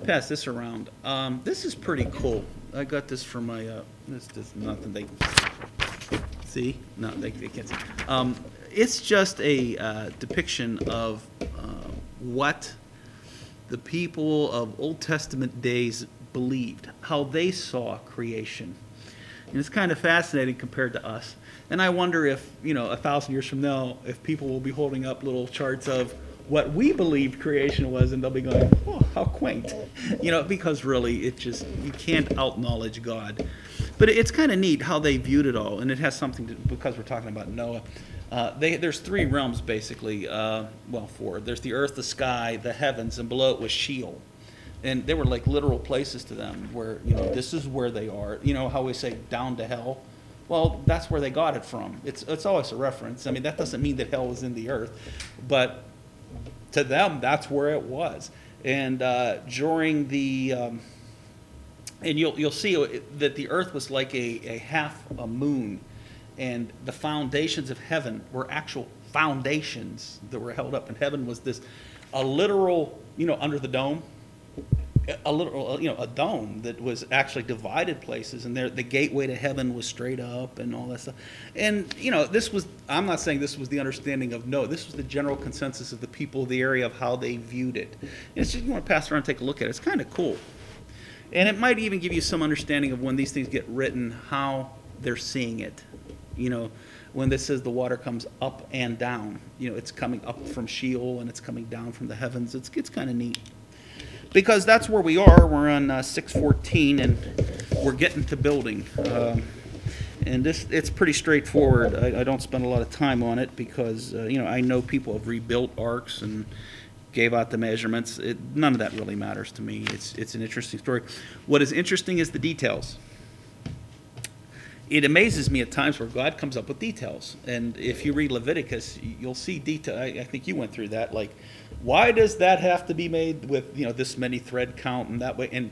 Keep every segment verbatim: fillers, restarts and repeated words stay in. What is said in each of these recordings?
to pass this around. Um, this is pretty cool. I got this from my, uh, this is nothing they see. No, they, they can't see. Um, it's just a uh, depiction of uh, what the people of Old Testament days believed, how they saw creation. And it's kind of fascinating compared to us. And I wonder if, you know, a thousand years from now, if people will be holding up little charts of what we believed creation was, and they'll be going, oh, how quaint. You know, because really, it just, you can't out-knowledge God. But it's kind of neat how they viewed it all, and it has something to, because we're talking about Noah. Uh, they, there's three realms, basically. Uh, well, four. There's the earth, the sky, the heavens, and below it was Sheol. And they were like literal places to them where, you know, this is where they are. You know how we say down to hell? Well, that's where they got it from. It's it's always a reference. I mean, that doesn't mean that hell is in the earth, but to them, that's where it was. And uh, during the, um, and you'll you'll see that the earth was like a, a half a moon, and the foundations of heaven were actual foundations that were held up. And heaven was this, a literal, you know, under the dome. A little, you know, a dome that was actually divided places, and there the gateway to heaven was straight up and all that stuff. And you know, this was, I'm not saying this was the understanding of Noah. This was the general consensus of the people of the area of how they viewed it. And it's just, you want to pass around and take a look at it. It's kind of cool, and it might even give you some understanding of when these things get written, how they're seeing it. You know, when this says the water comes up and down, you know, it's coming up from Sheol and it's coming down from the heavens. It's it's kind of neat. Because that's where we are. We're on uh, six fourteen, and we're getting to building. Um, and this, it's pretty straightforward. I, I don't spend a lot of time on it because, uh, you know, I know people have rebuilt arcs and gave out the measurements. It, none of that really matters to me. It's, it's an interesting story. What is interesting is the details. It amazes me at times where God comes up with details. And if you read Leviticus, you'll see detail. I, I think you went through that. Like, why does that have to be made with, you know, this many thread count and that way? And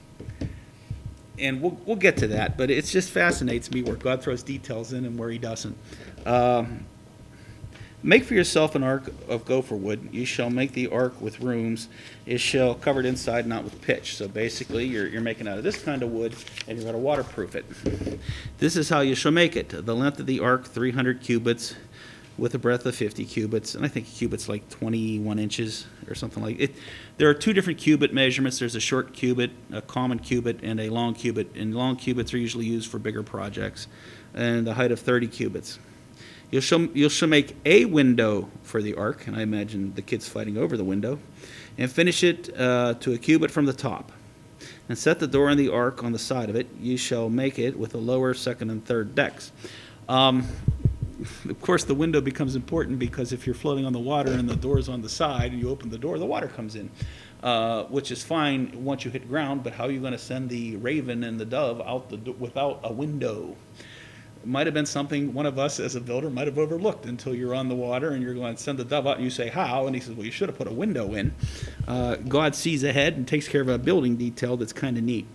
and we'll we'll get to that. But it just fascinates me where God throws details in and where He doesn't. Um, Make for yourself an ark of gopher wood. You shall make the ark with rooms. It shall covered inside, not with pitch. So basically, you're, you're making out of this kind of wood, and you're going to waterproof it. This is how you shall make it. The length of the ark, three hundred cubits, with a breadth of fifty cubits. And I think a cubit's like twenty-one inches or something like it. There are two different cubit measurements. There's a short cubit, a common cubit, and a long cubit. And long cubits are usually used for bigger projects. And the height of thirty cubits. You shall, you shall make a window for the ark, and I imagine the kids fighting over the window, and finish it uh, to a cubit from the top. And set the door in the ark on the side of it. You shall make it with the lower, second, and third decks. Um, of course, the window becomes important because if you're floating on the water and the door's on the side and you open the door, the water comes in, uh, which is fine once you hit ground, but how are you going to send the raven and the dove out the do- without a window? Might have been something one of us as a builder might have overlooked until you're on the water and you're going to send the dove out and you say, how? And he says, well, you should have put a window in. Uh, God sees ahead and takes care of a building detail that's kind of neat.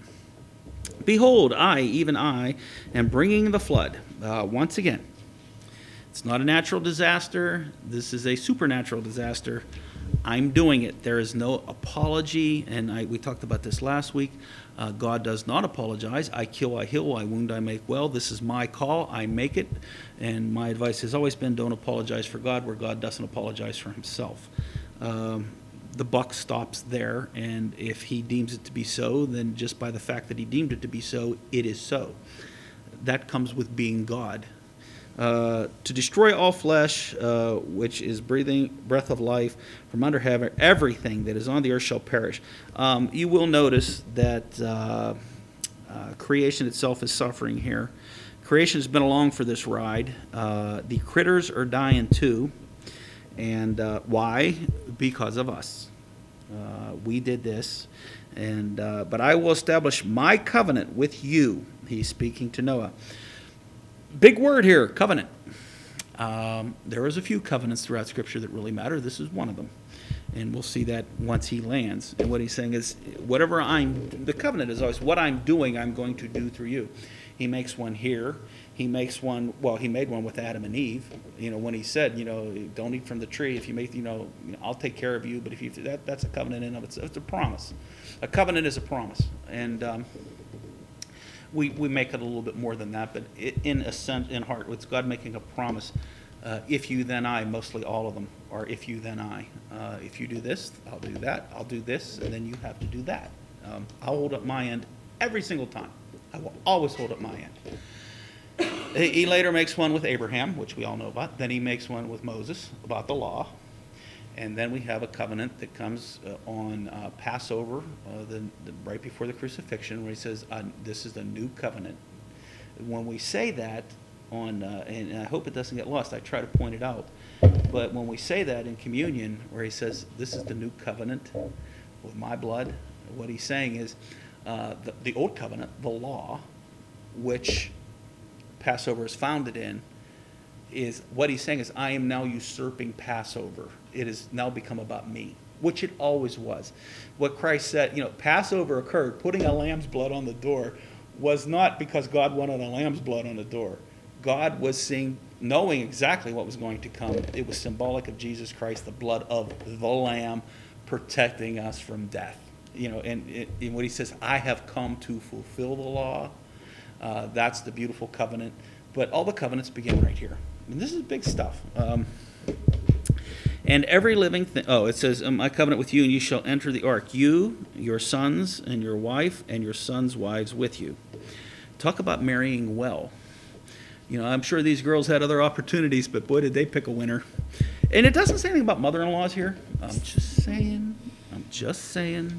Behold, I, even I, am bringing the flood. Uh, once again, it's not a natural disaster. This is a supernatural disaster. I'm doing it. There is no apology, and I, we talked about this last week. Uh, God does not apologize. I kill, I heal, I wound, I make well. This is my call. I make it. And my advice has always been don't apologize for God where God doesn't apologize for himself. Um, the buck stops there, and if he deems it to be so, then just by the fact that he deemed it to be so, it is so. That comes with being God. Uh, to destroy all flesh, uh, which is breathing breath of life from under heaven, everything that is on the earth shall perish. Um, you will notice that uh, uh, creation itself is suffering here. Creation has been along for this ride. Uh, the critters are dying too. And uh, why? Because of us. Uh, we did this. And uh, but I will establish my covenant with you. He's speaking to Noah. Big word here, covenant. Um, there is a few covenants throughout Scripture that really matter. This is one of them. And we'll see that once he lands. And what he's saying is, whatever I'm, the covenant is always, what I'm doing, I'm going to do through you. He makes one here. He makes one, well, he made one with Adam and Eve. You know, when he said, you know, don't eat from the tree. If you make, you know, I'll take care of you. But if you, that, that's a covenant in of itself. It's a promise. A covenant is a promise, and um, we we make it a little bit more than that. But it, in a sense, in heart, it's God making a promise. Uh, if you, then I. Mostly all of them are if you, then I. Uh, if you do this, I'll do that. I'll do this, and then you have to do that. Um, I'll hold up my end every single time. I will always hold up my end. He later makes one with Abraham, which we all know about. Then he makes one with Moses about the law. And then we have a covenant that comes uh, on uh, Passover, uh, the, the, right before the crucifixion, where he says, uh, this is the new covenant. When we say that, on, uh, and I hope it doesn't get lost, I try to point it out, but when we say that in communion, where he says, this is the new covenant with my blood, what he's saying is, uh, the, the old covenant, the law, which Passover is founded in, is what he's saying is, I am now usurping Passover. It has now become about me, which it always was. What Christ said, you know, Passover occurred, putting a lamb's blood on the door was not because God wanted a lamb's blood on the door. God was seeing, knowing exactly what was going to come. It was symbolic of Jesus Christ, the blood of the Lamb, protecting us from death. You know, and, it, and when he says, I have come to fulfill the law, uh, that's the beautiful covenant. But all the covenants begin right here. And this is big stuff. Um, and every living thing, oh, it says, um, I covenant with you, and you shall enter the ark, you, your sons, and your wife, and your sons' wives with you. Talk about marrying well. You know, I'm sure these girls had other opportunities, but boy, did they pick a winner. And it doesn't say anything about mother-in-laws here. I'm just saying. I'm just saying.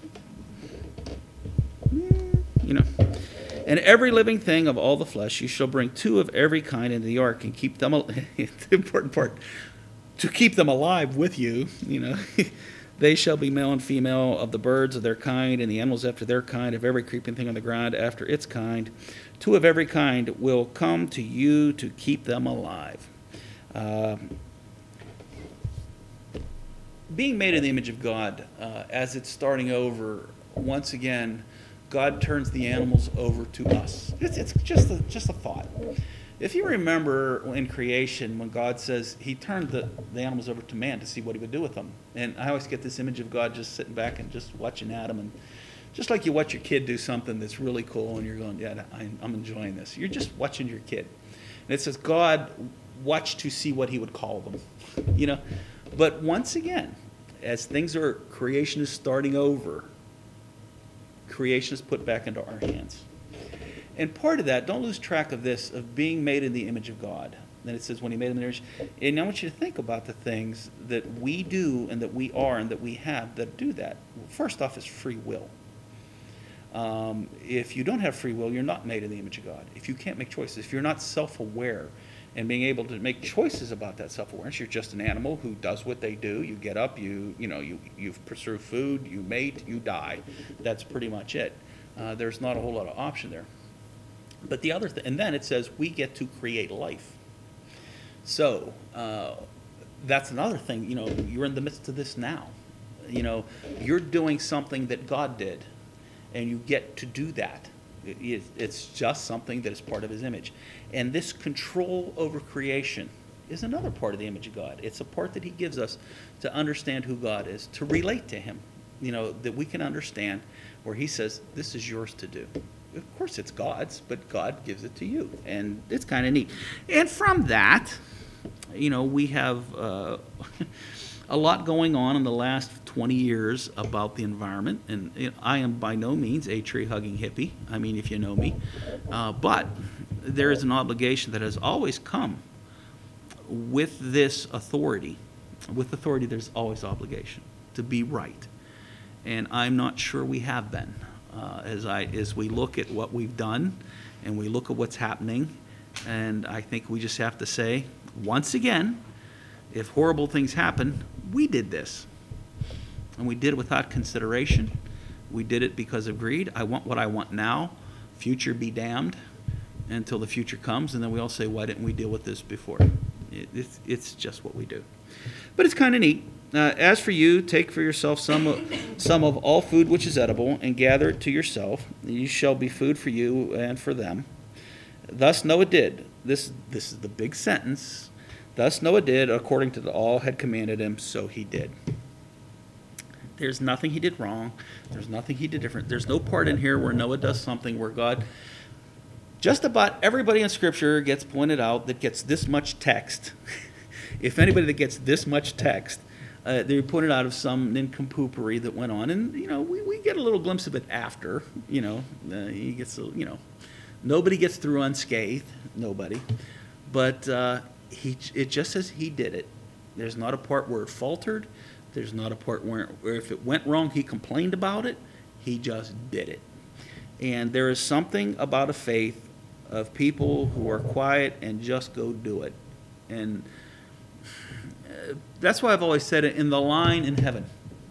You know. And every living thing of all the flesh, you shall bring two of every kind into the ark and keep them, al- the important part, to keep them alive with you, you know. They shall be male and female of the birds of their kind, and the animals after their kind, of every creeping thing on the ground after its kind. Two of every kind will come to you to keep them alive. Uh, being made in the image of God, uh, as it's starting over, once again, God turns the animals over to us. It's, it's just, a, just a thought. If you remember in creation, when God says he turned the, the animals over to man to see what he would do with them. And I always get this image of God just sitting back and just watching Adam. And just like you watch your kid do something that's really cool and you're going, yeah, I'm enjoying this. You're just watching your kid. And it says God watched to see what he would call them. You know, but once again, as things are, creation is starting over, creation is put back into our hands. And part of that, don't lose track of this, of being made in the image of God. Then it says when he made them in the image. And I want you to think about the things that we do and that we are and that we have that do that. First off is free will. Um, if you don't have free will, you're not made in the image of God. If you can't make choices, if you're not self-aware and being able to make choices about that self-awareness, you're just an animal who does what they do. You get up, you you know, you, you pursue food, you mate, you die. That's pretty much it. Uh, there's not a whole lot of option there. But the other thing, and then it says we get to create life. So uh, that's another thing. You know, you're in the midst of this now. You know, you're doing something that God did, and you get to do that. It, it's just something that is part of his image. And this control over creation is another part of the image of God. It's a part that he gives us to understand who God is, to relate to him. You know, that we can understand where he says, this is yours to do. Of course it's God's, but God gives it to you. And it's kind of neat. And from that, you know, we have uh, a lot going on in the last twenty years about the environment. And you know, I am by no means a tree-hugging hippie. I mean, if you know me. Uh, but there is an obligation that has always come with this authority. With authority, there's always obligation to be right. And I'm not sure we have been. Uh, as I as we look at what we've done and we look at what's happening, and I think we just have to say, once again, if horrible things happen, we did this. And we did it without consideration. We did it because of greed. I want what I want now. Future be damned until the future comes. And then we all say, why didn't we deal with this before? It, it's, it's just what we do. But it's kind of neat. Uh, as for you, take for yourself some of, some of all food which is edible, and gather it to yourself. You shall be food for you and for them. Thus Noah did. This, this is the big sentence. Thus Noah did, according to the all had commanded him, so he did. There's nothing he did wrong. There's nothing he did different. There's no part in here where Noah does something where God, just about everybody in Scripture gets pointed out that gets this much text. If anybody that gets this much text, uh, they pointed out of some nincompoopery that went on. And, you know, we, we get a little glimpse of it after, you know. Uh, he gets, a, you know, nobody gets through unscathed. Nobody. But uh, he, it just says he did it. There's not a part where it faltered. There's not a part where, where if it went wrong, he complained about it. He just did it. And there is something about a faith of people who are quiet and just go do it. And uh, that's why I've always said it in the line in heaven.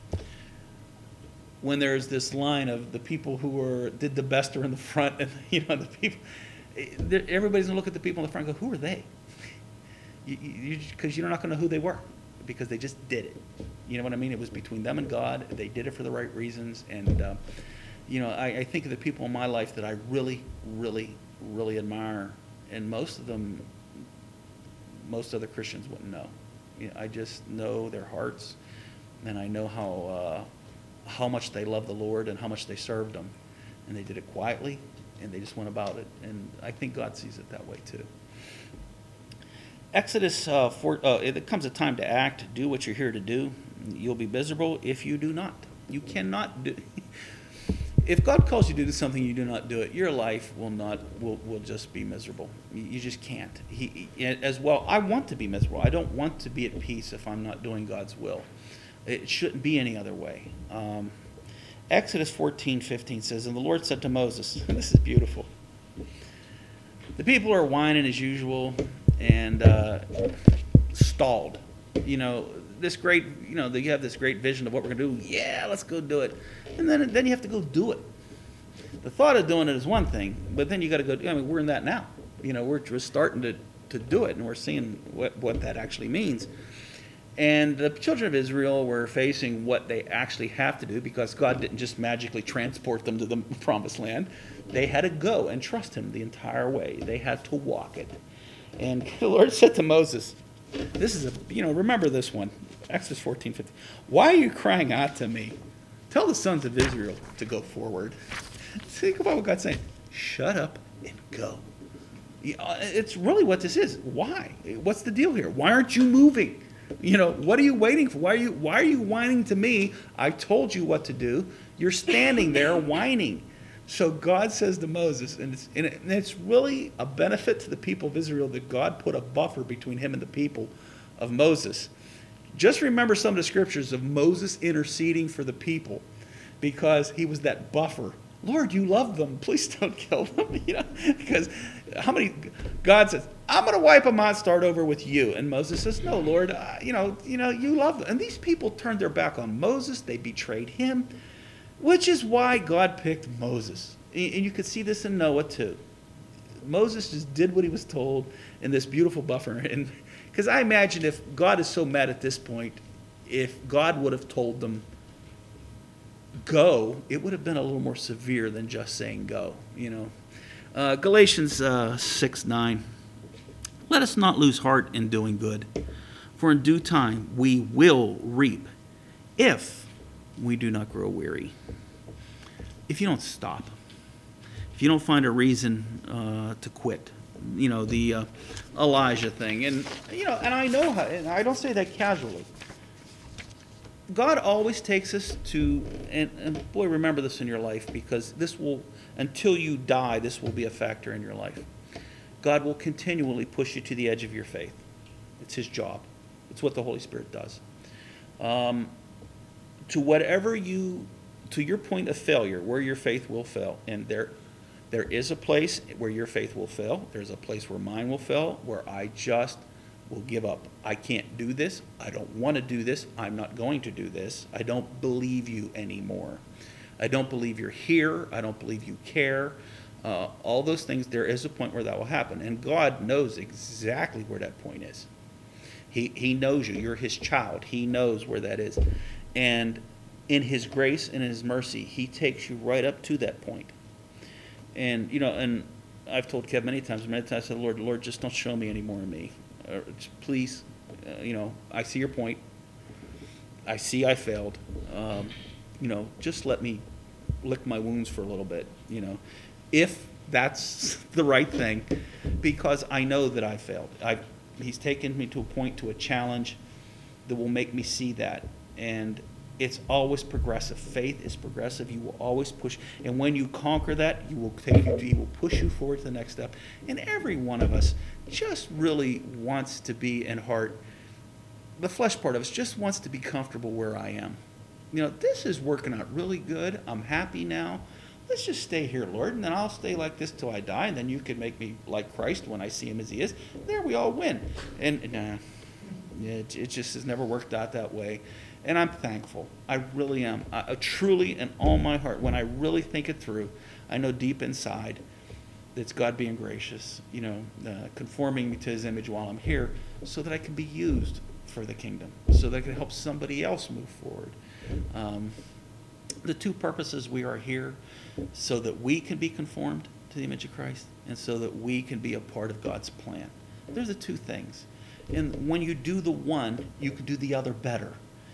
When there's this line of the people who are, did the best are in the front, and you know the people, everybody's gonna look at the people in the front and go, who are they? Because you, you, you're not gonna know who they were, because they just did it. You know what I mean? It was between them and God. They did it for the right reasons. And, uh, you know, I, I think of the people in my life that I really, really, really admire. And most of them, most other Christians wouldn't know. You know, I just know their hearts. And I know how, uh, how much they love the Lord and how much they served Him. And they did it quietly, and they just went about it. And I think God sees it that way too. Exodus, uh, four, uh, it comes a time to act. Do what you're here to do. You'll be miserable if you do not. You cannot do. If God calls you to do something, you do not do it. Your life will not will will just be miserable. You, you just can't. He, he as well. I want to be miserable. I don't want to be at peace if I'm not doing God's will. It shouldn't be any other way. Um, Exodus fourteen fifteen says, "And the Lord said to Moses," and this is beautiful. The people are whining as usual and uh, stalled. You know. This great, you know, you have this great vision of what we're going to do. Yeah, let's go do it. And then then you have to go do it. The thought of doing it is one thing, but then you got to go, I mean, we're in that now. You know, we're just starting to, to do it, and we're seeing what, what that actually means. And the children of Israel were facing what they actually have to do, because God didn't just magically transport them to the promised land. They had to go and trust Him the entire way. They had to walk it. And the Lord said to Moses, this is a, you know, remember this one. Exodus fourteen fifty. Why are you crying out to me? Tell the sons of Israel to go forward. Think about what God's saying. Shut up and go. It's really what this is. Why? What's the deal here? Why aren't you moving? You know, what are you waiting for? Why are you why are you whining to me? I told you what to do. You're standing there whining. So God says to Moses, and it's, and it's really a benefit to the people of Israel that God put a buffer between him and the people of Moses. Just remember some of the scriptures of Moses interceding for the people, because he was that buffer. Lord, you love them. Please don't kill them. You know, because how many? God says, "I'm going to wipe them out. Start over with you." And Moses says, "No, Lord. Uh, you know, you know, you love them." And these people turned their back on Moses. They betrayed him, which is why God picked Moses. And you could see this in Noah too. Moses just did what he was told in this beautiful buffer. And because I imagine if God is so mad at this point, if God would have told them, go, it would have been a little more severe than just saying go, you know. Uh, Galatians uh, six nine. Let us not lose heart in doing good, for in due time we will reap, if we do not grow weary. If you don't stop, if you don't find a reason uh, to quit, you know, the uh, Elijah thing. And, you know, and I know how, and I don't say that casually. God always takes us to, and, and boy, remember this in your life, because this will, until you die, this will be a factor in your life. God will continually push you to the edge of your faith. It's His job. It's what the Holy Spirit does. Um, to whatever you, to your point of failure, where your faith will fail, and there, there is a place where your faith will fail. There's a place where mine will fail, where I just will give up. I can't do this. I don't want to do this. I'm not going to do this. I don't believe you anymore. I don't believe you're here. I don't believe you care. Uh, all those things, there is a point where that will happen. And God knows exactly where that point is. He, he knows you. You're His child. He knows where that is. And in His grace and in His mercy, He takes you right up to that point. And, you know, and I've told Kev many times, many times I said, Lord, Lord, just don't show me any more of me. Uh, please, uh, you know, I see your point. I see I failed. Um, you know, just let me lick my wounds for a little bit, you know, if that's the right thing, because I know that I failed. I, he's taken me to a point, to a challenge that will make me see that. And it's always progressive. Faith is progressive. You will always push. And when you conquer that, you will take you, he will push you forward to the next step. And every one of us just really wants to be in heart, the flesh part of us just wants to be comfortable where I am. You know, this is working out really good. I'm happy now. Let's just stay here, Lord, and then I'll stay like this till I die, and then you can make me like Christ when I see him as he is. There we all win. And nah, it, it just has never worked out that way. And I'm thankful. I really am. I, I truly, in all my heart, when I really think it through, I know deep inside that it's God being gracious, you know, uh, conforming me to his image while I'm here so that I can be used for the kingdom, so that I can help somebody else move forward. Um, the two purposes we are here, so that we can be conformed to the image of Christ and so that we can be a part of God's plan. They're the two things. And when you do the one, you can do the other better.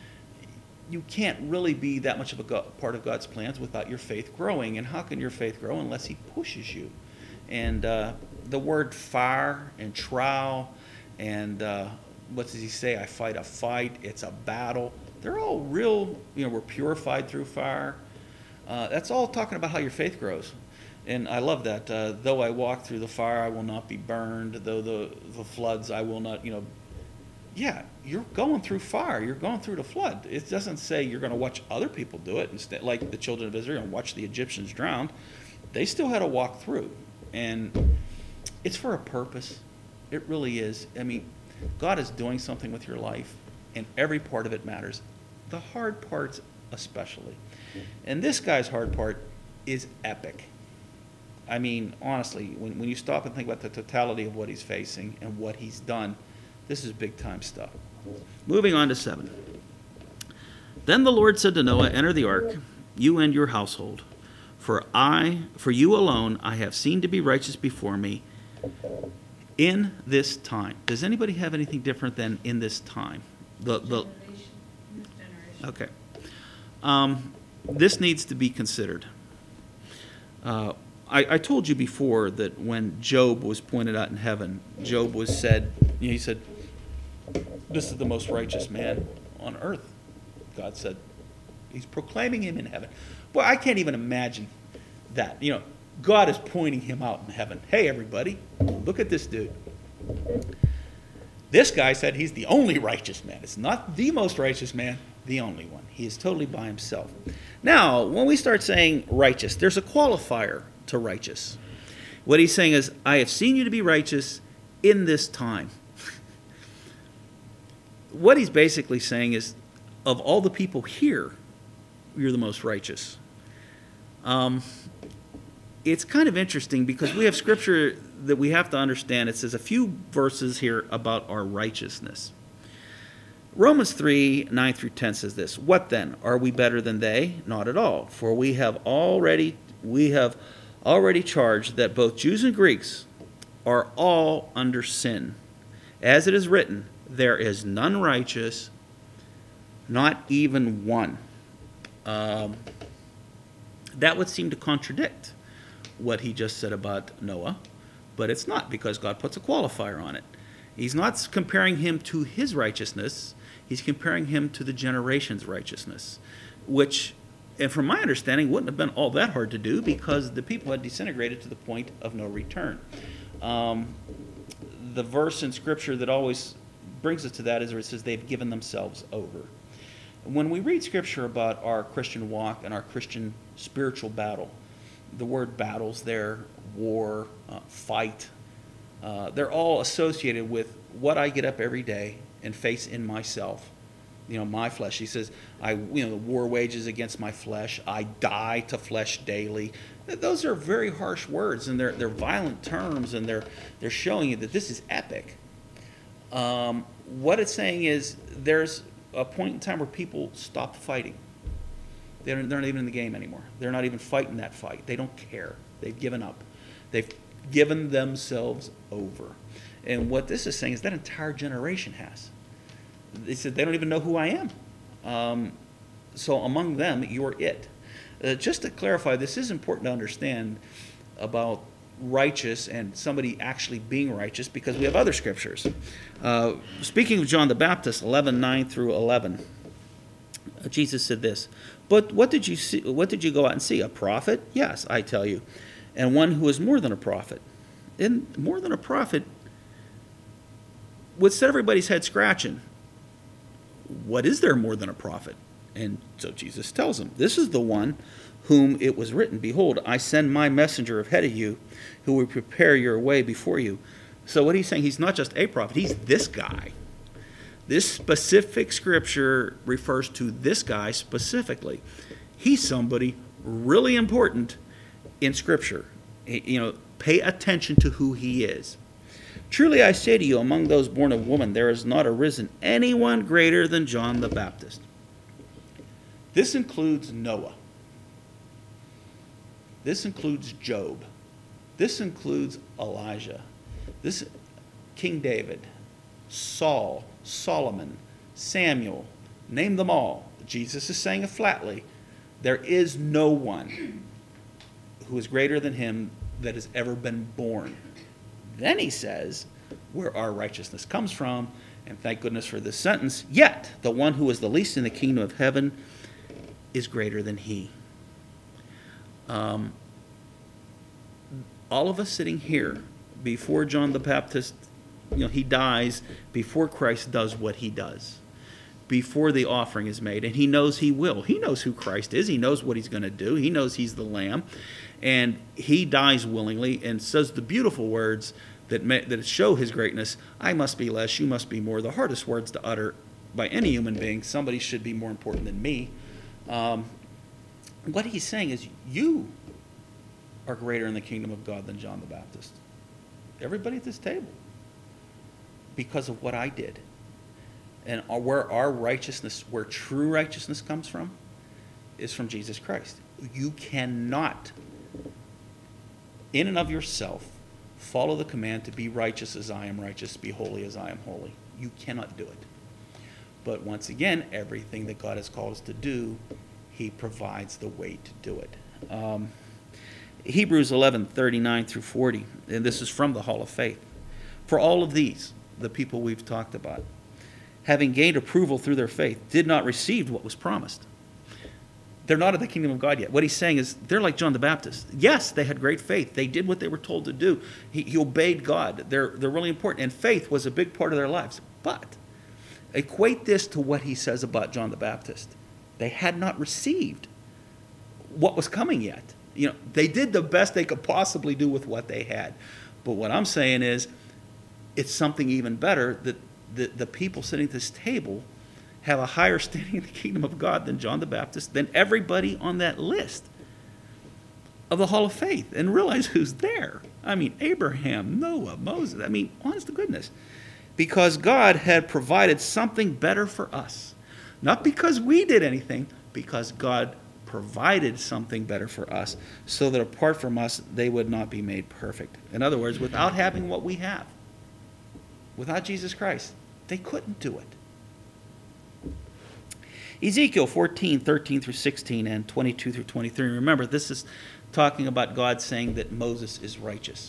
You can't really be that much of a God, part of God's plans without your faith growing. And how can your faith grow unless he pushes you? And uh, the word fire and trial and uh, what does he say? I fight a fight. It's a battle. They're all real, you know, we're purified through fire. Uh, that's all talking about how your faith grows. And I love that. Uh, though I walk through the fire, I will not be burned. Though the, the floods, I will not, you know. Yeah, you're going through fire. You're going through the flood. It doesn't say you're going to watch other people do it, instead, like the children of Israel and watch the Egyptians drown. They still had to walk through. And it's for a purpose. It really is. I mean, God is doing something with your life, and every part of it matters. The hard parts especially. And this guy's hard part is epic. I mean, honestly, when, when you stop and think about the totality of what he's facing and what he's done, this is big-time stuff. Moving on to seven. Then the Lord said to Noah, enter the ark, you and your household. For I, for you alone, I have seen to be righteous before me in this time. Does anybody have anything different than in this time? The the okay. Um, this needs to be considered. Uh, I, I told you before that when Job was pointed out in heaven, Job was said, you know, he said, this is the most righteous man on earth. God said, he's proclaiming him in heaven. Boy, I can't even imagine that. You know, God is pointing him out in heaven. Hey, everybody, look at this dude. This guy said he's the only righteous man. It's not the most righteous man, the only one. He is totally by himself. Now, when we start saying righteous, there's a qualifier to righteous. What he's saying is, I have seen you to be righteous in this time. What he's basically saying is, of all the people here, you're the most righteous. Um, it's kind of interesting because we have scripture that we have to understand. It says a few verses here about our righteousness. Romans three, nine through ten says this, what then? Are we better than they? Not at all. For we have already we have already charged that both Jews and Greeks are all under sin. As it is written, there is none righteous, not even one. Um, that would seem to contradict what he just said about Noah, but it's not, because God puts a qualifier on it. He's not comparing him to his righteousness. He's comparing him to the generation's righteousness, which, and from my understanding, wouldn't have been all that hard to do because the people had disintegrated to the point of no return. Um, the verse in Scripture that always brings us to that is where it says they've given themselves over. When we read Scripture about our Christian walk and our Christian spiritual battle, the word battles there, war, uh, fight, uh, they're all associated with what I get up every day and face in myself. You know, my flesh. He says, I, you know, the war wages against my flesh. I die to flesh daily. Those are very harsh words, and they're they're violent terms, and they're they're showing you that this is epic. Um, what it's saying is there's a point in time where people stop fighting. They're, they're not even in the game anymore. They're not even fighting that fight. They don't care. They've given up. They've given themselves over. And what this is saying is that entire generation has. They said, they don't even know who I am. Um, so among them, you're it. Uh, just to clarify, this is important to understand about righteous and somebody actually being righteous, because we have other scriptures. Uh, speaking of John the Baptist, eleven nine through eleven, uh, Jesus said this, "But what did you see? What did you go out and see? A prophet? Yes, I tell you, and one who is more than a prophet. And more than a prophet would set everybody's head scratching. What is there more than a prophet?" And so Jesus tells them, "This is the one whom it was written, behold, I send my messenger ahead of you, who will prepare your way before you." So what he's saying, he's not just a prophet, he's this guy. This specific scripture refers to this guy specifically. He's somebody really important in scripture. You know, pay attention to who he is. "Truly I say to you, among those born of woman, there has not arisen anyone greater than John the Baptist." This includes Noah. This includes Job. This includes Elijah. This King David, Saul, Solomon, Samuel, name them all. Jesus is saying it flatly. There is no one who is greater than him that has ever been born. Then he says where our righteousness comes from, and thank goodness for this sentence, "Yet the one who is the least in the kingdom of heaven is greater than he." Um, all of us sitting here, before John the Baptist, you know, he dies, before Christ does what he does, before the offering is made, and he knows he will. He knows who Christ is. He knows what he's going to do. He knows he's the Lamb, and he dies willingly and says the beautiful words that may, that show his greatness. "I must be less, you must be more." The hardest words to utter by any human being. Somebody should be more important than me. Um, what he's saying is, you are greater in the kingdom of God than John the Baptist. Everybody at this table. Because of what I did. And where our righteousness, where true righteousness comes from, is from Jesus Christ. You cannot, in and of yourself, follow the command to be righteous as I am righteous, be holy as I am holy. You cannot do it. But once again, everything that God has called us to do, he provides the way to do it. Um, Hebrews eleven thirty-nine through forty, and this is from the Hall of Faith. "For all of these, the people we've talked about, having gained approval through their faith, did not receive what was promised." They're not in the kingdom of God yet. What he's saying is they're like John the Baptist. Yes, they had great faith. They did what they were told to do. He, he obeyed God. They're, they're really important. And faith was a big part of their lives. But equate this to what he says about John the Baptist. They had not received what was coming yet. You know, they did the best they could possibly do with what they had. But what I'm saying is, it's something even better that the, the people sitting at this table have a higher standing in the kingdom of God than John the Baptist, than everybody on that list of the Hall of Faith. And realize who's there. I mean, Abraham, Noah, Moses. I mean, honest to goodness. Because God had provided something better for us. Not because we did anything, because God provided something better for us, so that apart from us, they would not be made perfect. In other words, without having what we have, without Jesus Christ, they couldn't do it. Ezekiel fourteen, thirteen through sixteen, and twenty-two through twenty-three. Remember, this is talking about God saying that Moses is righteous.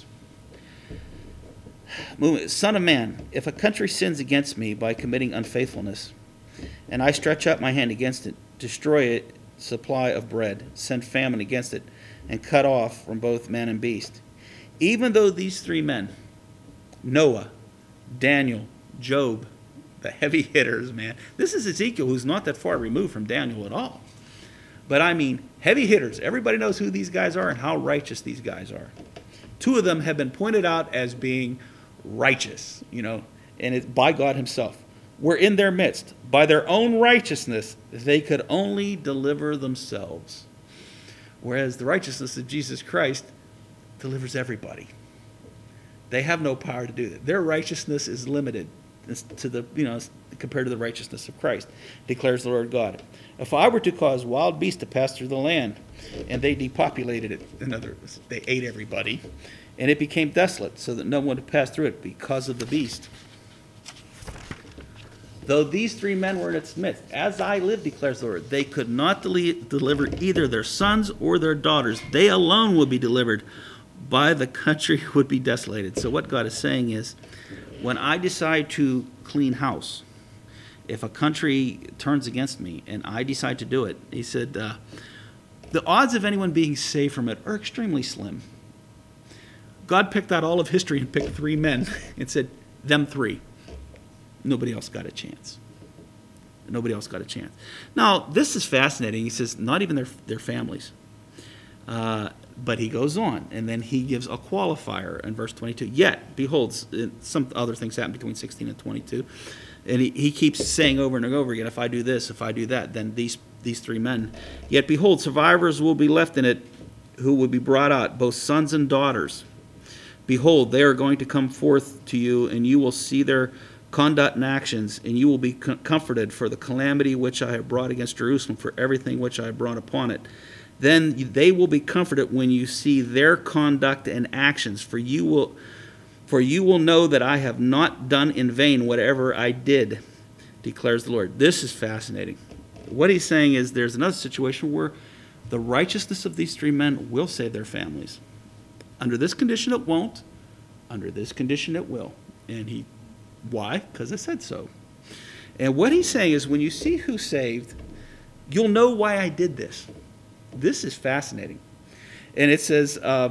"Son of man, if a country sins against me by committing unfaithfulness, and I stretch out my hand against it, destroy it, supply of bread, send famine against it, and cut off from both man and beast, even though these three men, Noah, Daniel, Job, the heavy hitters, man. This is Ezekiel, who's not that far removed from Daniel at all. But I mean, heavy hitters. Everybody knows who these guys are and how righteous these guys are. Two of them have been pointed out as being righteous, you know, and it's by God himself. Were in their midst. By their own righteousness, they could only deliver themselves. Whereas the righteousness of Jesus Christ delivers everybody. They have no power to do that. Their righteousness is limited to the, you know, compared to the righteousness of Christ, declares the Lord God. If I were to cause wild beasts to pass through the land, and they depopulated it, in other words, they ate everybody, and it became desolate, so that no one would pass through it because of the beast. Though these three men were in its midst, as I live, declares the Lord, they could not dele- deliver either their sons or their daughters. They alone would be delivered, by the country would be desolated. So what God is saying is, when I decide to clean house, if a country turns against me and I decide to do it, he said, uh, the odds of anyone being saved from it are extremely slim. God picked out all of history and picked three men and said, them three. Nobody else got a chance. Nobody else got a chance. Now, this is fascinating. He says, not even their, their families. Uh, but he goes on, and then he gives a qualifier in verse twenty-two. Yet, behold, some other things happen between sixteen and twenty-two. And he, he keeps saying over and over again, if I do this, if I do that, then these, these three men. Yet, behold, survivors will be left in it who will be brought out, both sons and daughters. Behold, they are going to come forth to you, and you will see their conduct and actions, and you will be comforted for the calamity which I have brought against Jerusalem, for everything which I have brought upon it. Then they will be comforted when you see their conduct and actions, for you will for you will know that I have not done in vain whatever I did, declares the Lord. This is fascinating. What he's saying is there's another situation where the righteousness of these three men will save their families. Under this condition it won't. Under this condition it will. And he Why? Because I said so. And what he's saying is when you see who's saved, you'll know why I did this. This is fascinating. And it says, uh,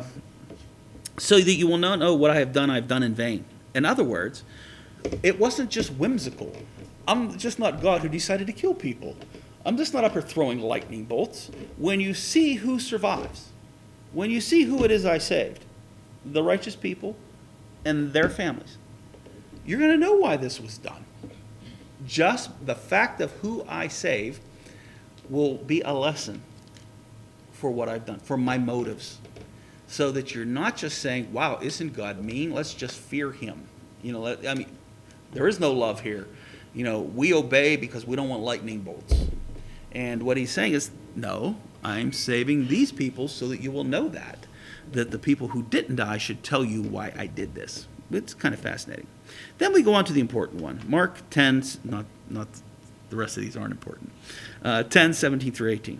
so that you will not know what I have done, I have done in vain. In other words, it wasn't just whimsical. I'm just not God who decided to kill people. I'm just not up here throwing lightning bolts. When you see who survives, when you see who it is I saved, the righteous people and their families, you're going to know why this was done. Just the fact of who I save will be a lesson for what I've done, for my motives. So that you're not just saying, wow, isn't God mean? Let's just fear him. You know, let, I mean, there is no love here. You know, we obey because we don't want lightning bolts. And what he's saying is, no, I'm saving these people so that you will know that. That the people who didn't die should tell you why I did this. It's kind of fascinating. Then we go on to the important one. Mark ten, not, not the rest of these aren't important. Uh, ten, seventeen through eighteen.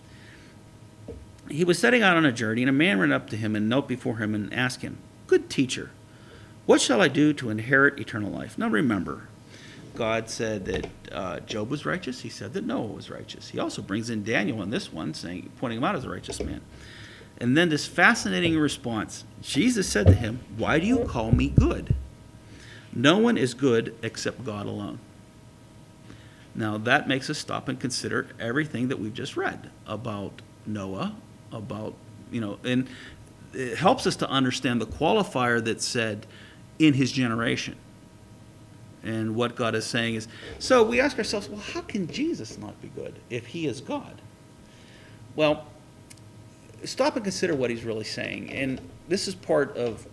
He was setting out on a journey, and a man ran up to him and knelt before him and asked him, good teacher, what shall I do to inherit eternal life? Now remember, God said that uh, Job was righteous. He said that Noah was righteous. He also brings in Daniel in this one, saying, pointing him out as a righteous man. And then this fascinating response. Jesus said to him, why do you call me good? No one is good except God alone. Now that makes us stop and consider everything that we've just read about Noah, about, you know, and it helps us to understand the qualifier that said in his generation. And what God is saying is, so we ask ourselves, well, how can Jesus not be good if he is God? Well, stop and consider what he's really saying. And this is part of,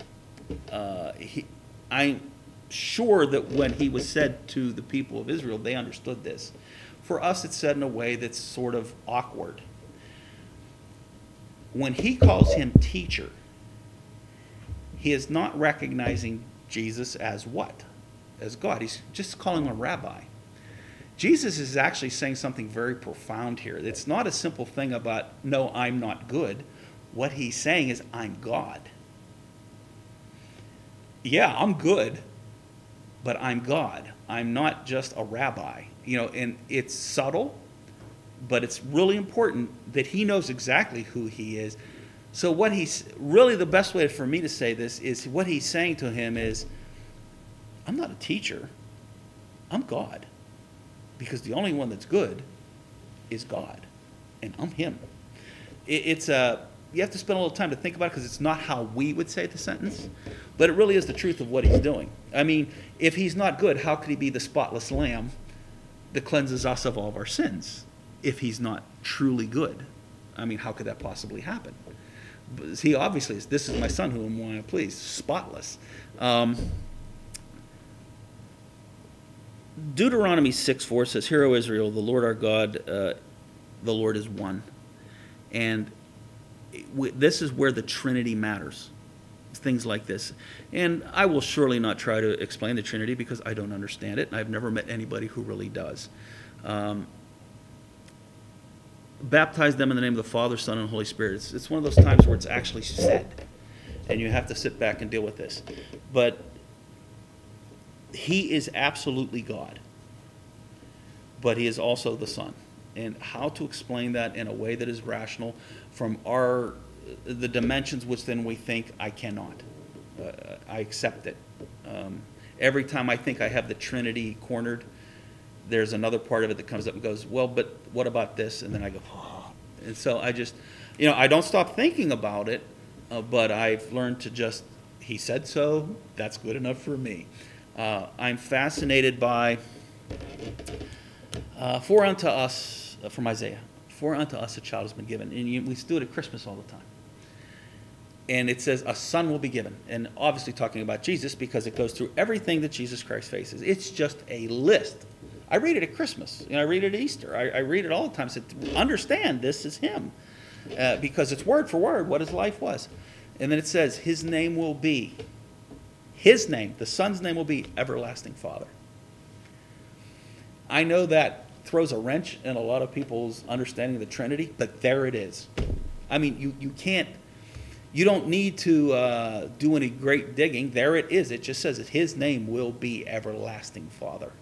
uh, he, I'm sure that when he was said to the people of Israel, they understood this. For us, it's said in a way that's sort of awkward. When he calls him teacher, he is not recognizing Jesus as what? As God. He's just calling him a rabbi. Jesus is actually saying something very profound here. It's not a simple thing about, no, I'm not good. What he's saying is, I'm God. Yeah, I'm good, but I'm God. I'm not just a rabbi. You know, and it's subtle, but it's really important that he knows exactly who he is. So what he's, really the best way for me to say this is what he's saying to him is, I'm not a teacher, I'm God. Because the only one that's good is God, and I'm him. It, it's a, you have to spend a little time to think about it because it's not how we would say the sentence, but it really is the truth of what he's doing. I mean, if he's not good, how could he be the spotless lamb that cleanses us of all of our sins if he's not truly good? I mean, how could that possibly happen? But he obviously is, this is my son whom I please, spotless. Um, Deuteronomy six four says, Hear, O Israel, the Lord our God, uh, the Lord is one. And this is where the Trinity matters. things like this. And I will surely not try to explain the Trinity because I don't understand it, and I've never met anybody who really does. Um, baptize them in the name of the Father, Son, and Holy Spirit. It's, it's one of those times where it's actually said, and you have to sit back and deal with this. But he is absolutely God, but he is also the Son. And how to explain that in a way that is rational from our the dimensions which then we think I cannot. Uh, I accept it. Um, every time I think I have the Trinity cornered, there's another part of it that comes up and goes, well, but what about this? And then I go, oh. And so I just, you know, I don't stop thinking about it, uh, but I've learned to just, he said so, that's good enough for me. Uh, I'm fascinated by, uh, for unto us, uh, from Isaiah, for unto us a child has been given. And you, we do it at Christmas all the time. And it says a son will be given. And obviously talking about Jesus because it goes through everything that Jesus Christ faces. It's just a list. I read it at Christmas. You know, I read it at Easter. I, I read it all the time. I said, understand this is him. Uh, because it's word for word what his life was. And then it says his name will be, his name, the son's name will be Everlasting Father. I know that throws a wrench in a lot of people's understanding of the Trinity, but there it is. I mean, you, you can't, you don't need to uh, do any great digging. There it is. It just says that his name will be Everlasting Father.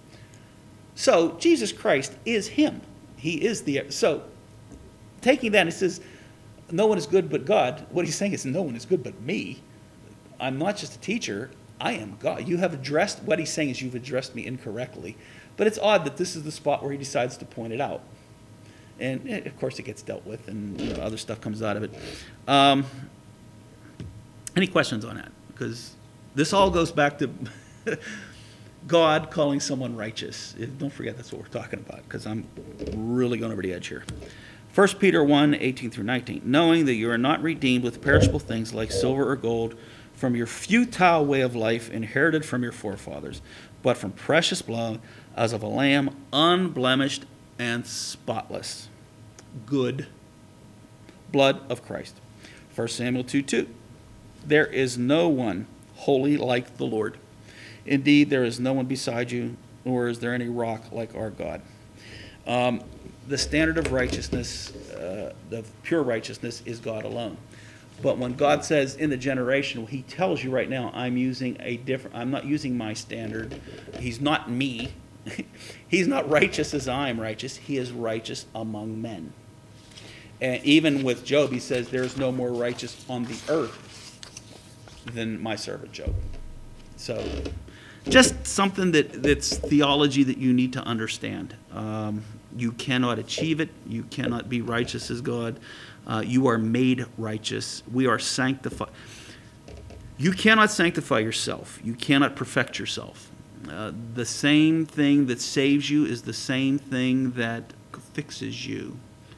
So Jesus Christ is him. He is the, so taking that, it says, no one is good but God. What he's saying is no one is good but me. I'm not just a teacher. I am God. You have addressed, what he's saying is you've addressed me incorrectly. But it's odd that this is the spot where he decides to point it out. And, of course, it gets dealt with, and you know, other stuff comes out of it. Um, any questions on that? Because this all goes back to God calling someone righteous. Don't forget that's what we're talking about, because I'm really going over the edge here. First Peter one, eighteen through nineteen. Knowing that you are not redeemed with perishable things like silver or gold from your futile way of life inherited from your forefathers, but from precious blood as of a lamb, unblemished and spotless, good blood of Christ. First Samuel two two. There is no one holy like the Lord. Indeed, there is no one beside you, nor is there any rock like our God. Um, the standard of righteousness, uh, the pure righteousness, is God alone. But when God says in the generation, he tells you right now, I'm using a different, I'm not using my standard. He's not me. He's not righteous as I am righteous. He is righteous among men. And even with Job, he says, there's no more righteous on the earth than my servant Job. So just something that, that's theology that you need to understand. Um, you cannot achieve it. You cannot be righteous as God. Uh, you are made righteous. We are sanctified. You cannot sanctify yourself. You cannot perfect yourself. Uh, the same thing that saves you is the same thing that fixes you.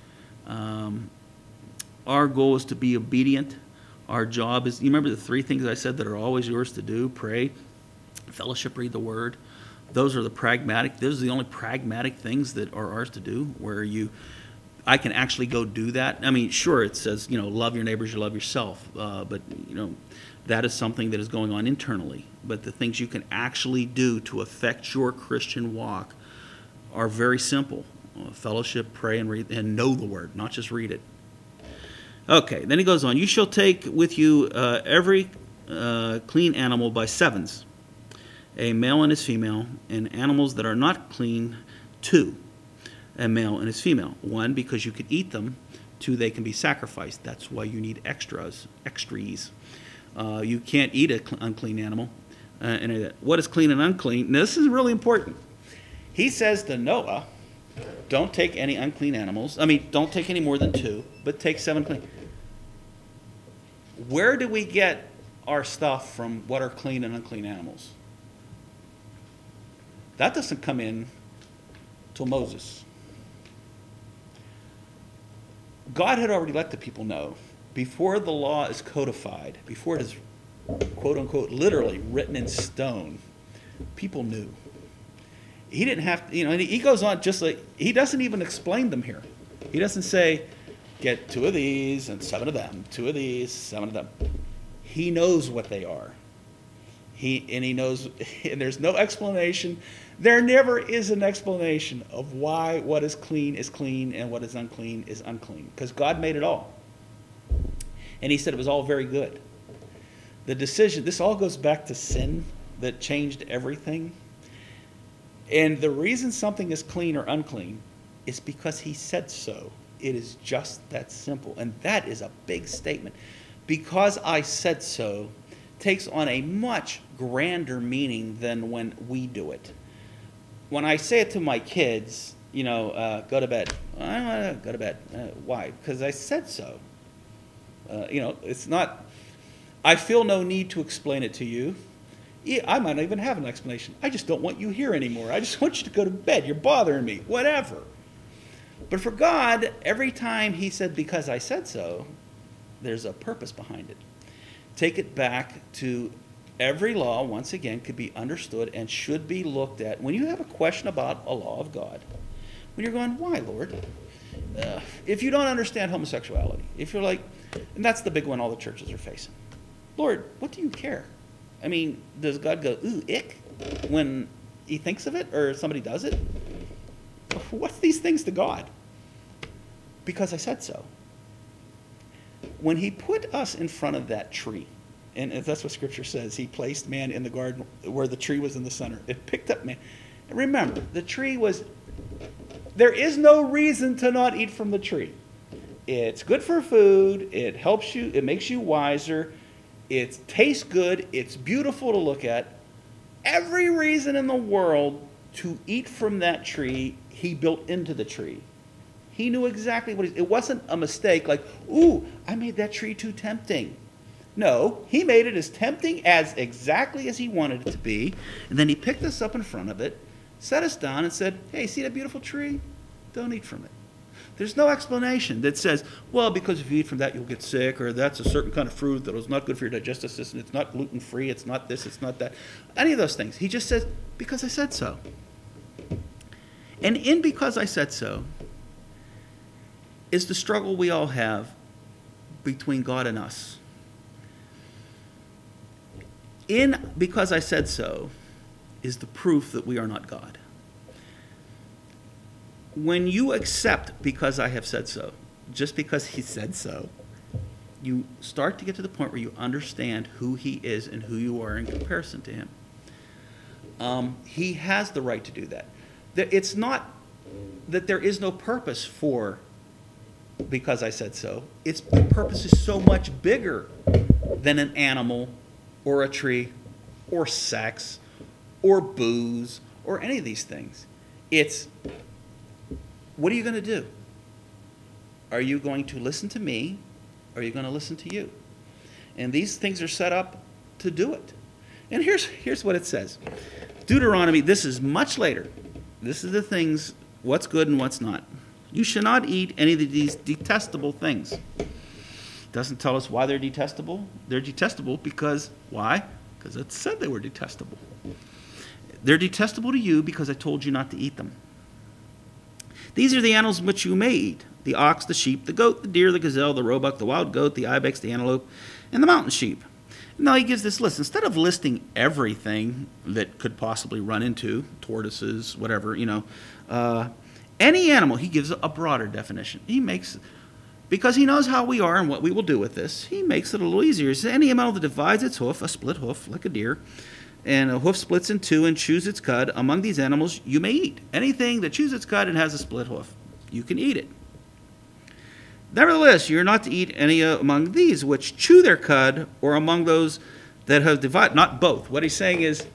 Um, our goal is to be obedient. Our job is, you remember the three things I said that are always yours to do? Pray, fellowship, read the word. Those are the pragmatic, those are the only pragmatic things that are ours to do, where you, I can actually go do that. I mean, sure, it says, you know, love your neighbors, you love yourself. Uh, but, you know, that is something that is going on internally. But the things you can actually do to affect your Christian walk are very simple. Uh, fellowship, pray, and read, and know the word, not just read it. Okay, then he goes on. You shall take with you uh, every uh, clean animal by sevens, a male and his female, and animals that are not clean, two, a male and his female. One, because you could eat them. Two, they can be sacrificed. That's why you need extras, extries. Uh, you can't eat an unclean animal. Uh, and what is clean and unclean? Now, this is really important. He says to Noah, don't take any unclean animals. I mean, don't take any more than two, but take seven clean. Where do we get our stuff from what are clean and unclean animals? That doesn't come in till Moses. God had already let the people know, before the law is codified, before it is, quote unquote, literally written in stone, people knew. He didn't have to, you know, and he goes on just like, he doesn't even explain them here. He doesn't say, get two of these and seven of them, two of these, seven of them. He knows what they are. He and he knows, and there's no explanation. There never is an explanation of why what is clean is clean and what is unclean is unclean, because God made it all. And he said it was all very good. The decision, this all goes back to sin that changed everything. And the reason something is clean or unclean is because he said so. It is just that simple. And that is a big statement. Because I said so takes on a much grander meaning than when we do it. When I say it to my kids, you know, uh, go to bed. I don't want to go to bed. Uh, why? Because I said so. Uh, you know, it's not, I feel no need to explain it to you. Yeah, I might not even have an explanation. I just don't want you here anymore. I just want you to go to bed. You're bothering me. Whatever. But for God, every time he said, because I said so, there's a purpose behind it. Take it back to every law, once again, could be understood and should be looked at. When you have a question about a law of God, when you're going, why, Lord? Uh, if you don't understand homosexuality, if you're like, and that's the big one all the churches are facing. Lord, what do you care? I mean, does God go, ooh, ick, when he thinks of it or somebody does it? What's these things to God? Because I said so. When he put us in front of that tree, and that's what Scripture says, he placed man in the garden where the tree was in the center. It picked up man. And remember, the tree was, there is no reason to not eat from the tree. It's good for food. It helps you. It makes you wiser. It tastes good. It's beautiful to look at. Every reason in the world to eat from that tree, he built into the tree. He knew exactly what he, it wasn't a mistake like, ooh, I made that tree too tempting. No, he made it as tempting as exactly as he wanted it to be. And then he picked us up in front of it, set us down and said, hey, see that beautiful tree? Don't eat from it. There's no explanation that says, well, because if you eat from that, you'll get sick, or that's a certain kind of fruit that is not good for your digestive system. It's not gluten-free. It's not this. It's not that. Any of those things. He just says, because I said so. And in because I said so is the struggle we all have between God and us. In because I said so is the proof that we are not God. When you accept because I have said so, just because he said so, you start to get to the point where you understand who he is and who you are in comparison to him. Um, he has the right to do that. It's not that there is no purpose for because I said so. It's the purpose is so much bigger than an animal or a tree or sex or booze or any of these things. It's, what are you going to do? Are you going to listen to me, or are you going to listen to you? And these things are set up to do it. And here's, here's what it says. Deuteronomy, this is much later. This is the things, what's good and what's not. You shall not eat any of these detestable things. Doesn't tell us why they're detestable. They're detestable because, why? Because it said they were detestable. They're detestable to you because I told you not to eat them. These are the animals which you may eat: the ox, the sheep, the goat, the deer, the gazelle, the roebuck, the wild goat, the ibex, the antelope, and the mountain sheep. Now he gives this list. Instead of listing everything that could possibly run into, tortoises, whatever, you know, uh, any animal, he gives a broader definition. He makes, because he knows how we are and what we will do with this, he makes it a little easier. He says, any animal that divides its hoof, a split hoof, like a deer, and a hoof splits in two and chews its cud, among these animals you may eat. Anything that chews its cud and has a split hoof, you can eat it. Nevertheless, you are not to eat any among these which chew their cud, or among those that have divided, not both. What he's saying is,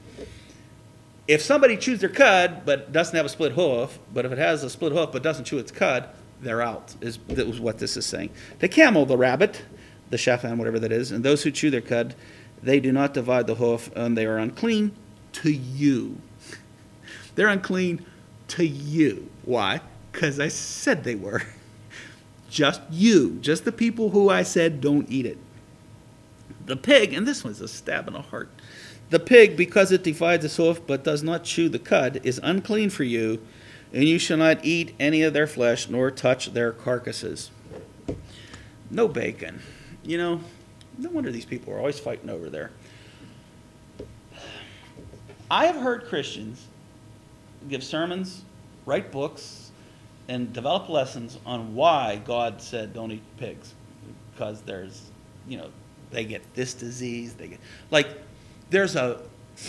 if somebody chews their cud but doesn't have a split hoof, but if it has a split hoof but doesn't chew its cud, they're out, is, that was what this is saying. The camel, the rabbit, the shaphan, whatever that is, and those who chew their cud, they do not divide the hoof, and they are unclean to you. They're unclean to you. Why? Because I said they were. Just you, just the people who I said don't eat it. The pig, and this one's a stab in the heart. The pig, because it divides its hoof but does not chew the cud, is unclean for you, and you shall not eat any of their flesh, nor touch their carcasses. No bacon. You know, No wonder these people are always fighting over there. I have heard Christians give sermons, write books, and develop lessons on why God said don't eat pigs. Because there's, you know, they get this disease, they get, like, there's a,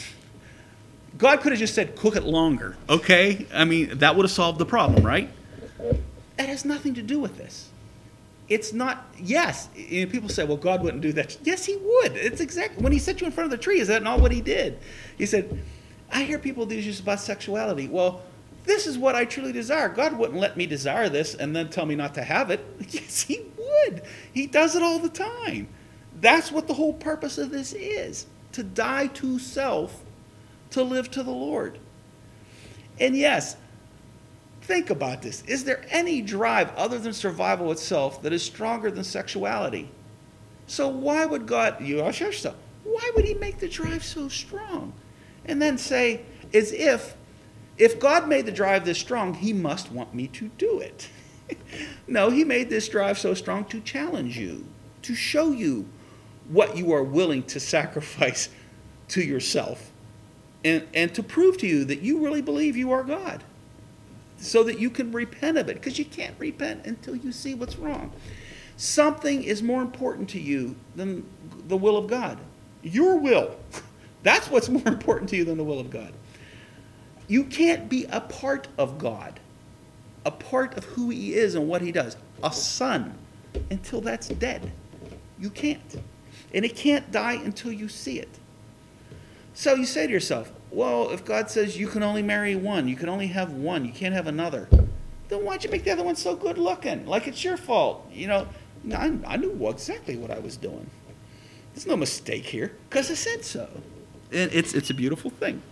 God could have just said cook it longer, okay? I mean, that would have solved the problem, right? That has nothing to do with this. It's not, yes, you know, people say, well, God wouldn't do that. Yes, he would. It's exactly, when he set you in front of the tree, is that not what he did? He said, I hear people do this about sexuality. Well, this is what I truly desire. God wouldn't let me desire this and then tell me not to have it. Yes, he would. He does it all the time. That's what the whole purpose of this is, to die to self, to live to the Lord. And yes, think about this. Is there any drive other than survival itself that is stronger than sexuality? So why would God, you ask yourself, why would he make the drive so strong? And then say, as if, if God made the drive this strong, he must want me to do it. No, he made this drive so strong to challenge you, to show you what you are willing to sacrifice to yourself, and, and to prove to you that you really believe you are God, so that you can repent of it, because you can't repent until you see what's wrong. Something is more important to you than the will of God. Your will. That's what's more important to you than the will of God. You can't be a part of God, a part of who he is and what he does, a son, until that's dead. You can't. And it can't die until you see it. So you say to yourself, well, if God says you can only marry one, you can only have one, you can't have another, then why'd you make the other one so good looking? Like it's your fault. You know, I, I knew exactly what I was doing. There's no mistake here, because I said so. And it's, it's a beautiful thing.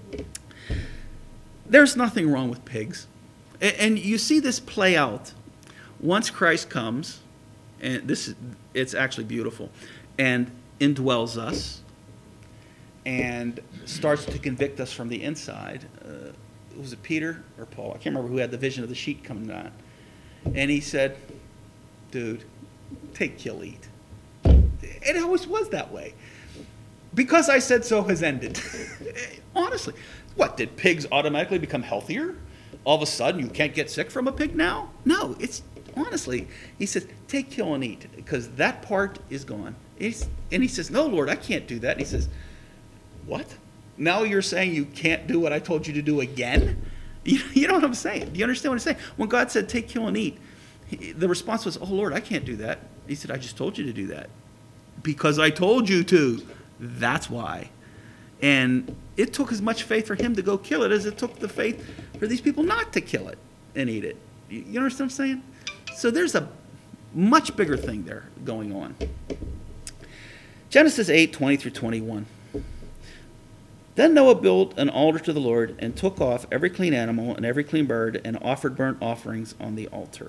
There's nothing wrong with pigs. And, and you see this play out once Christ comes, and this is, it's actually beautiful, and indwells us, and starts to convict us from the inside. Uh, was it Peter or Paul? I can't remember who had the vision of the sheet coming down. And he said, dude, take, kill, eat. It always was that way. Because I said so has ended. Honestly. What, did pigs automatically become healthier? All of a sudden you can't get sick from a pig now? No, it's, honestly, he says, take, kill, and eat, because that part is gone. He's, and he says, no, Lord, I can't do that. And he says, what? Now you're saying you can't do what I told you to do again? You, you know what I'm saying? Do you understand what I'm saying? When God said, take, kill, and eat, he, the response was, oh, Lord, I can't do that. He said, I just told you to do that. Because I told you to. That's why. And it took as much faith for him to go kill it as it took the faith for these people not to kill it and eat it. You, you understand what I'm saying? So there's a much bigger thing there going on. Genesis eight, twenty through twenty-one. Then Noah built an altar to the Lord and took off every clean animal and every clean bird and offered burnt offerings on the altar.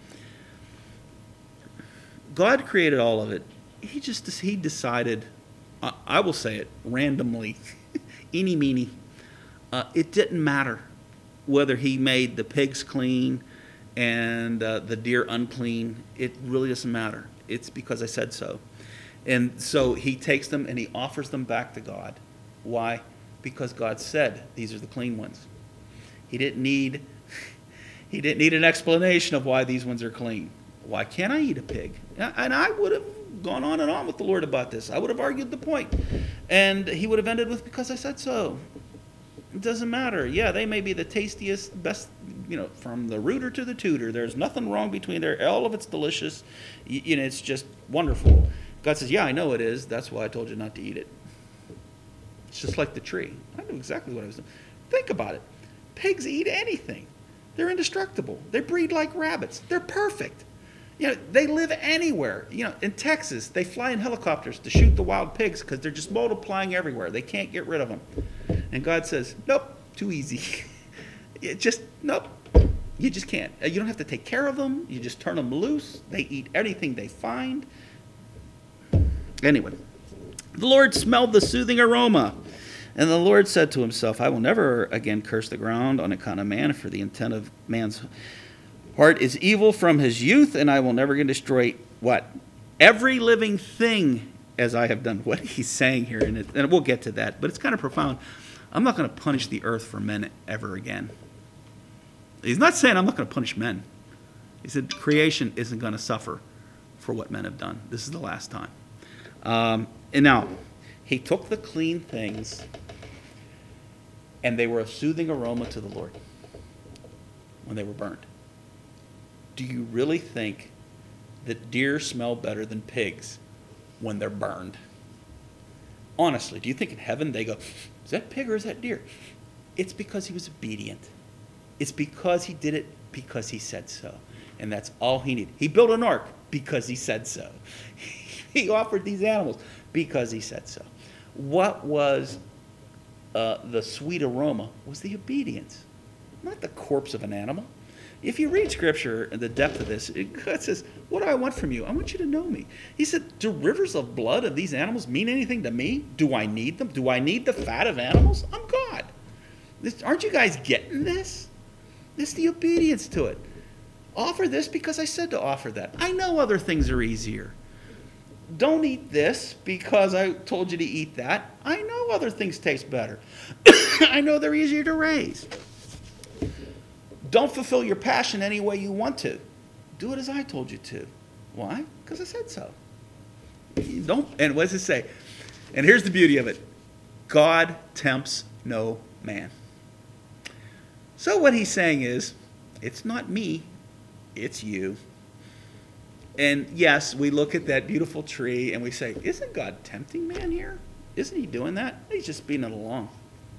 God created all of it. He just he decided, uh, I will say it, randomly, eeny meeny. Uh, it didn't matter whether he made the pigs clean and uh, the deer unclean. It really doesn't matter. It's because I said so. And so he takes them and he offers them back to God. Why? Because God said these are the clean ones. He didn't need he didn't need an explanation of why these ones are clean. Why can't I eat a pig? And I would have gone on and on with the Lord about this. I would have argued the point. And he would have ended with, because I said so. It doesn't matter. Yeah, they may be the tastiest, best, you know, from the rooter to the tutor. There's nothing wrong between there. All of it's delicious. You, you know, it's just wonderful. God says, yeah, I know it is. That's why I told you not to eat it. It's just like the tree. I knew exactly what I was doing. Think about it. Pigs eat anything. They're indestructible. They breed like rabbits. They're perfect. You know, they live anywhere. You know, in Texas, they fly in helicopters to shoot the wild pigs because they're just multiplying everywhere. They can't get rid of them. And God says, nope, too easy. It just, nope, you just can't. You don't have to take care of them. You just turn them loose. They eat anything they find. Anyway, the Lord smelled the soothing aroma. And the Lord said to himself, I will never again curse the ground on account of man, for the intent of man's heart is evil from his youth, and I will never again destroy what? Every living thing as I have done. What he's saying here, and, it, and we'll get to that, but it's kind of profound. I'm not going to punish the earth for men ever again. He's not saying I'm not going to punish men. He said creation isn't going to suffer for what men have done. This is the last time. Um, and now, he took the clean things, and they were a soothing aroma to the Lord when they were burned. Do you really think that deer smell better than pigs when they're burned? Honestly, do you think in heaven they go, is that pig or is that deer? It's because he was obedient. It's because he did it because he said so. And that's all he needed. He built an ark because he said so. He offered these animals because he said so. What was uh, the sweet aroma was the obedience, not the corpse of an animal. If you read Scripture and the depth of this, it, God says, what do I want from you? I want you to know me. He said, do rivers of blood of these animals mean anything to me? Do I need them? Do I need the fat of animals? I'm God. This, aren't you guys getting this? This is the obedience to it. Offer this because I said to offer that. I know other things are easier. Don't eat this because I told you to eat that. I know other things taste better. I know they're easier to raise. Don't fulfill your passion any way you want to. Do it as I told you to. Why? Because I said so. You don't. And what does it say? And here's the beauty of it. God tempts no man. So what he's saying is, it's not me, it's you. And yes, we look at that beautiful tree and we say, isn't God tempting man here? Isn't he doing that? He's just speeding it along.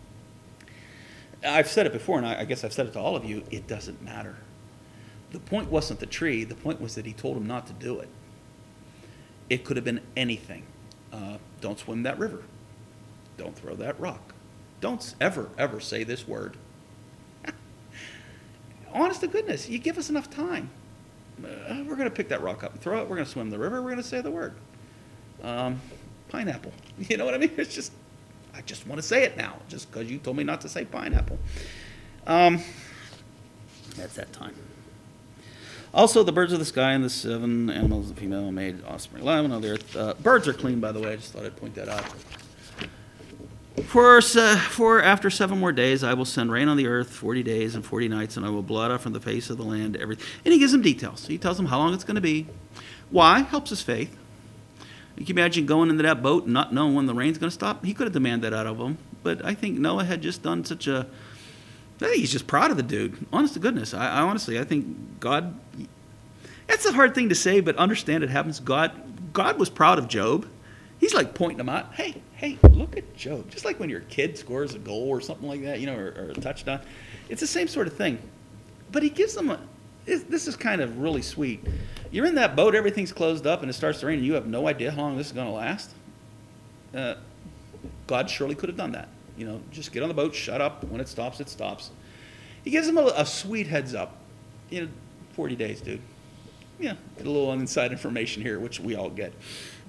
I've said it before, and I guess I've said it to all of you, it doesn't matter. The point wasn't the tree. The point was that he told him not to do it. It could have been anything. Uh, don't swim that river. Don't throw that rock. Don't ever, ever say this word. Honest to goodness, you give us enough time. Uh, we're going to pick that rock up and throw it. We're going to swim the river. We're going to say the word. Um, pineapple. You know what I mean? It's just, I just want to say it now, just because you told me not to say pineapple. Um, that's that time. Also, the birds of the sky and the seven animals, the female made offspring alive on the earth. Uh, birds are clean, by the way. I just thought I'd point that out. For, uh, for after seven more days, I will send rain on the earth, forty days and forty nights, and I will blot out from the face of the land everything. And he gives them details. He tells them how long it's going to be. Why? Helps his faith. You can imagine going into that boat and not knowing when the rain's going to stop. He could have demanded that out of them. But I think Noah had just done such a... I think he's just proud of the dude. Honest to goodness. I, I honestly, I think God... That's a hard thing to say, but understand it happens. God, God was proud of Job. He's like pointing him out. Hey, hey, look at Job. Just like when your kid scores a goal or something like that, you know, or, or a touchdown. It's the same sort of thing. But he gives them a... This is kind of really sweet. You're in that boat, everything's closed up, and it starts to rain, and you have no idea how long this is going to last. Uh, God surely could have done that. You know, just get on the boat, shut up. When it stops, it stops. He gives them a, a sweet heads up. You know, forty days, dude. Yeah, get a little inside information here, which we all get.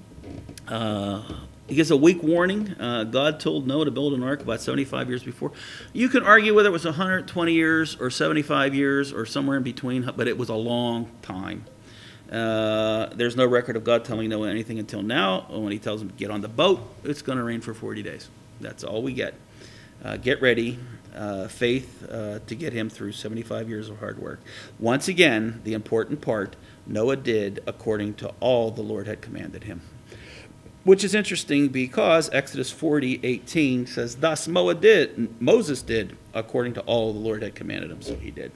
Uh, he gives a weak warning. Uh, God told Noah to build an ark about seventy-five years before. You can argue whether it was one hundred twenty years or seventy-five years or somewhere in between, but it was a long time. Uh, there's no record of God telling Noah anything until now. When he tells him to get on the boat, it's going to rain for forty days. That's all we get. Uh, get ready. Uh, faith uh, to get him through seventy-five years of hard work. Once again, the important part, Noah did according to all the Lord had commanded him. Which is interesting because Exodus forty eighteen says, thus Noah did, Moses did according to all the Lord had commanded him, so he did.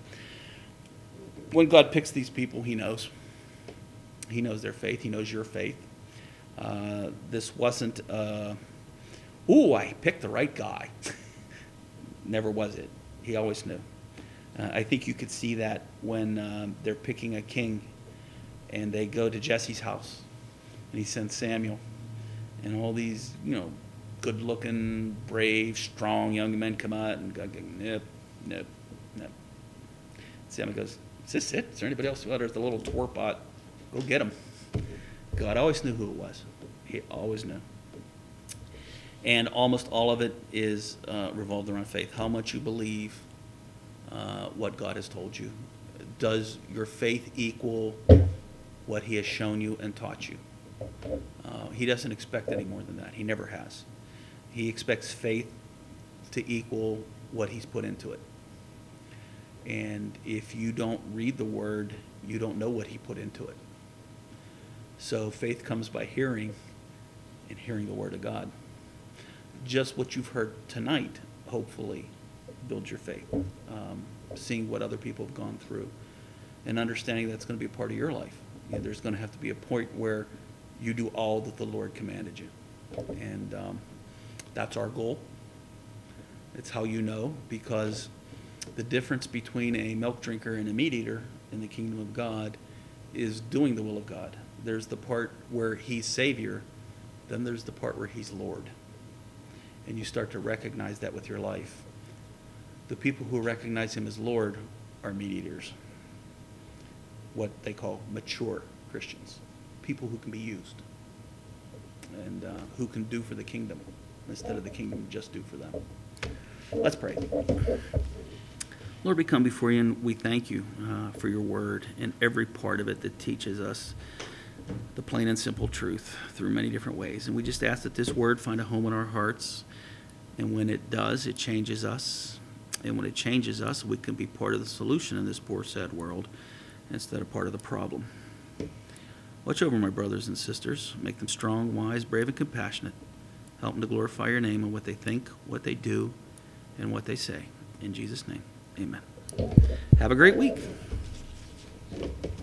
When God picks these people, he knows. He knows their faith. He knows your faith. Uh, this wasn't, uh, ooh, I picked the right guy. Never was it. He always knew. Uh, I think you could see that when um, they're picking a king and they go to Jesse's house and he sends Samuel. And all these, you know, good-looking, brave, strong young men come out, and God goes, nope, nope, nope. Samuel goes, is this it? Is there anybody else? Well, there's the little twerp pot. Go get him. God always knew who it was. He always knew. And almost all of it is uh, revolved around faith. How much you believe uh, what God has told you. Does your faith equal what he has shown you and taught you? Uh, he doesn't expect any more than that. He never has. He expects faith to equal what he's put into it. And if you don't read the word, you don't know what he put into it. So faith comes by hearing, and hearing the word of God. Just what you've heard tonight, hopefully, builds your faith. Um, seeing what other people have gone through, and understanding that's going to be a part of your life. You know, there's going to have to be a point where you do all that the Lord commanded you. And um, that's our goal. It's how you know, because the difference between a milk drinker and a meat eater in the kingdom of God is doing the will of God. There's the part where he's Savior, then there's the part where he's Lord. And you start to recognize that with your life. The people who recognize him as Lord are meat eaters, what they call mature Christians, people who can be used and uh, who can do for the kingdom instead of the kingdom just do for them. Let's pray. Lord, we come before you and we thank you uh, for your word and every part of it that teaches us the plain and simple truth through many different ways. And we just ask that this word find a home in our hearts. And when it does, it changes us. And when it changes us, we can be part of the solution in this poor, sad world instead of part of the problem. Watch over my brothers and sisters. Make them strong, wise, brave, and compassionate. Help them to glorify your name in what they think, what they do, and what they say. In Jesus' name, amen. Have a great week.